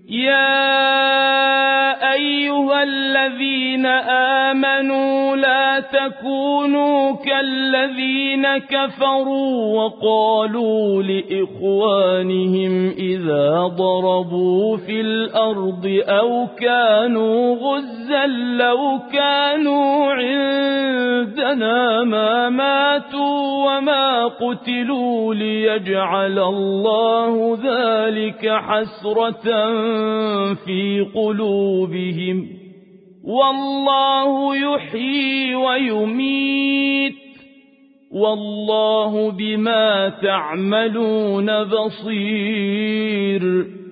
يا أيها الذين آمنوا لا تكونوا كالذين كفروا وقالوا لإخوانهم إذا ضربوا في الأرض أو كانوا غزا لو كانوا عندنا ما ماتوا وما قتلوا ليجعل الله ذلك حسرة في قلوبهم والله يحيي ويميت والله بما تعملون بصير